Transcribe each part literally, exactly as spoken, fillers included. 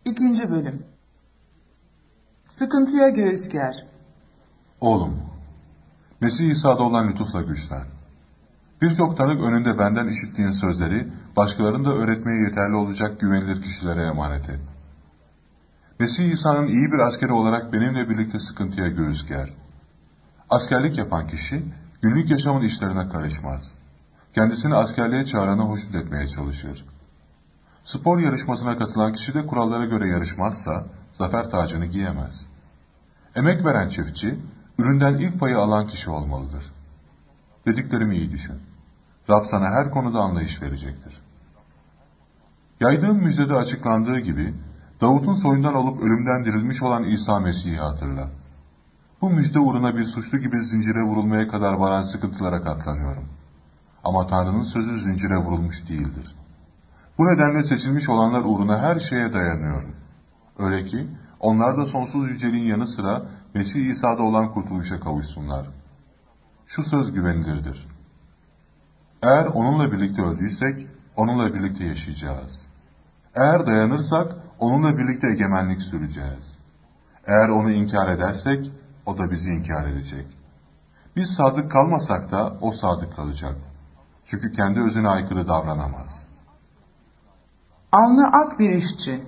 İkinci Bölüm. Sıkıntıya göğüs ger. Oğlum, Mesih İsa'da olan lütufla güçlen. Birçok tanık önünde benden işittiğin sözleri, başkalarının da öğretmeye yeterli olacak güvenilir kişilere emanet et. Mesih İsa'nın iyi bir askeri olarak benimle birlikte sıkıntıya göğüs ger. Askerlik yapan kişi, günlük yaşamın işlerine karışmaz. Kendisini askerliğe çağırana hoşnut etmeye çalışır. Spor yarışmasına katılan kişi de kurallara göre yarışmazsa, zafer tacını giyemez. Emek veren çiftçi, üründen ilk payı alan kişi olmalıdır. Dediklerimi iyi düşün. Rab sana her konuda anlayış verecektir. Yaydığım müjdede açıklandığı gibi, Davut'un soyundan olup ölümden dirilmiş olan İsa Mesih'i hatırla. Bu müjde uğruna bir suçlu gibi zincire vurulmaya kadar varan sıkıntılara katlanıyorum. Ama Tanrı'nın sözü zincire vurulmuş değildir. Bu nedenle seçilmiş olanlar uğruna her şeye dayanıyorum. Öyle ki onlar da sonsuz yüceliğin yanı sıra Mesih İsa'da olan kurtuluşa kavuşsunlar. Şu söz güvenilirdir. Eğer onunla birlikte öldüysek, onunla birlikte yaşayacağız. Eğer dayanırsak, onunla birlikte egemenlik süreceğiz. Eğer onu inkar edersek, o da bizi inkar edecek. Biz sadık kalmasak da o sadık kalacak. Çünkü kendi özüne aykırı davranamaz. Alnı ak bir işçi.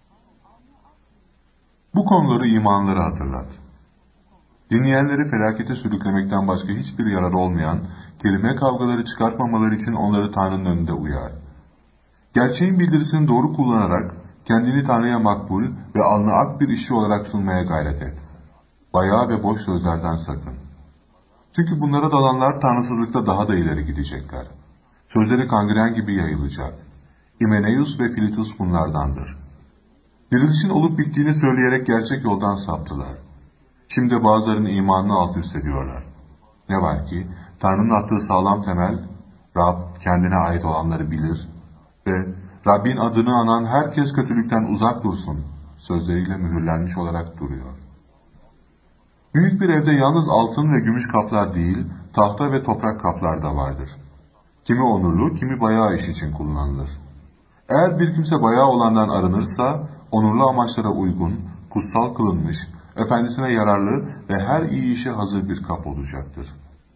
Bu konuları imanları hatırlat. Dinleyenleri felakete sürüklemekten başka hiçbir yararı olmayan, kelime kavgaları çıkartmamaları için onları Tanrı'nın önünde uyar. Gerçeğin bildirisini doğru kullanarak, kendini Tanrı'ya makbul ve alnı ak bir işçi olarak sunmaya gayret et. Bayağı ve boş sözlerden sakın. Çünkü bunlara dalanlar tanrısızlıkta daha da ileri gidecekler. Sözleri kangren gibi yayılacak. Himeneus ve Filitus bunlardandır. Dirilişin olup bittiğini söyleyerek gerçek yoldan saptılar. Şimdi bazılarının imanını alt üst ediyorlar. Ne var ki Tanrı'nın attığı sağlam temel, Rab kendine ait olanları bilir ve Rabbin adını anan herkes kötülükten uzak dursun sözleriyle mühürlenmiş olarak duruyor. Büyük bir evde yalnız altın ve gümüş kaplar değil, tahta ve toprak kaplar da vardır. Kimi onurlu, kimi bayağı iş için kullanılır. Eğer bir kimse bayağı olandan arınırsa, onurlu amaçlara uygun, kutsal kılınmış, efendisine yararlı ve her iyi işe hazır bir kap olacaktır.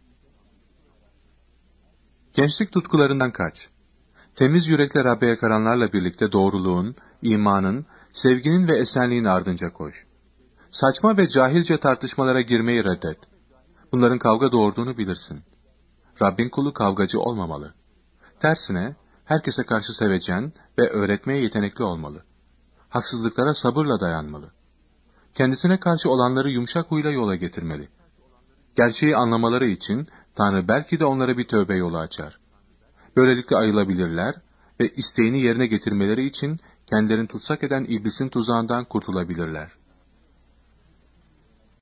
Gençlik tutkularından kaç. Temiz yürekle Rabbe yakaranlarla birlikte doğruluğun, imanın, sevginin ve esenliğin ardınca koş. Saçma ve cahilce tartışmalara girmeyi reddet. Bunların kavga doğurduğunu bilirsin. Rabbin kulu kavgacı olmamalı. Tersine, herkese karşı sevecen ve öğretmeye yetenekli olmalı. Haksızlıklara sabırla dayanmalı. Kendisine karşı olanları yumuşak huyla yola getirmeli. Gerçeği anlamaları için Tanrı belki de onlara bir tövbe yolu açar. Böylelikle ayılabilirler ve isteğini yerine getirmeleri için kendilerini tutsak eden iblisin tuzağından kurtulabilirler.